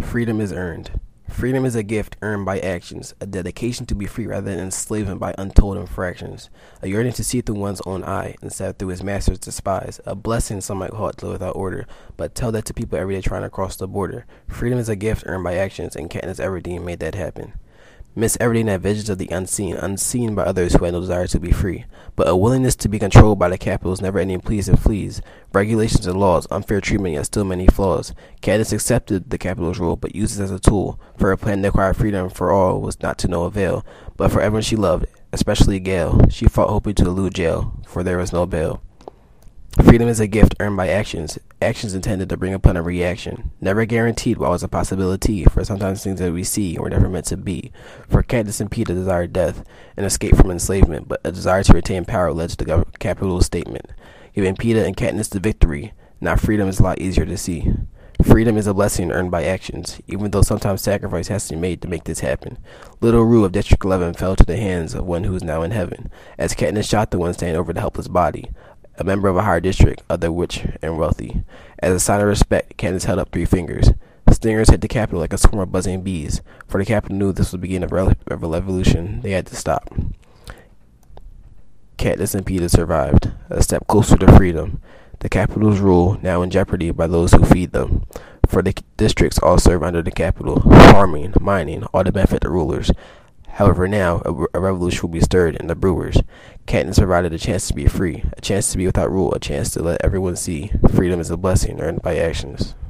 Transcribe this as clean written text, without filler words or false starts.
Freedom is earned. Freedom is a gift earned by actions, a dedication to be free rather than enslavement by untold infractions, a yearning to see through one's own eye instead of through his master's despise, a blessing some might call it to without order, but tell that to people every day trying to cross the border. Freedom is a gift earned by actions, and Katniss Everdeen made that happen. Miss Everdeen had visions of the unseen by others who had no desire to be free, but a willingness to be controlled by the Capitol's never-ending pleas and fleas, regulations and laws, unfair treatment, yet still many flaws. Katniss accepted the Capitol's rule, but used it as a tool, for her plan to acquire freedom for all was not to no avail, but for everyone she loved, especially Gale. She fought hoping to elude jail, for there was no bail. Freedom is a gift earned by actions intended to bring upon a reaction. Never guaranteed but always a possibility, for sometimes things that we see were never meant to be. For Katniss and Peeta desired death, an escape from enslavement, but a desire to retain power led to the Capitol's statement, giving Peeta and Katniss the victory. Now freedom is a lot easier to see. Freedom is a blessing earned by actions, even though sometimes sacrifice has to be made to make this happen. Little Rue of District 11 fell to the hands of one who is now in heaven, as Katniss shot the one standing over the helpless body, a member of a higher district, other rich and wealthy. As a sign of respect, Katniss held up 3 fingers. Stingers hit the Capitol like a swarm of buzzing bees, for the Capitol knew this was the beginning of a revolution they had to stop. Katniss and Peeta survived, a step closer to freedom. The Capitol's rule now in jeopardy by those who feed them, for the districts all serve under the Capitol, farming, mining, all to benefit the rulers. However, now a revolution will be stirred in the brewers. Katniss provided a chance to be free, a chance to be without rule, a chance to let everyone see freedom is a blessing earned by actions.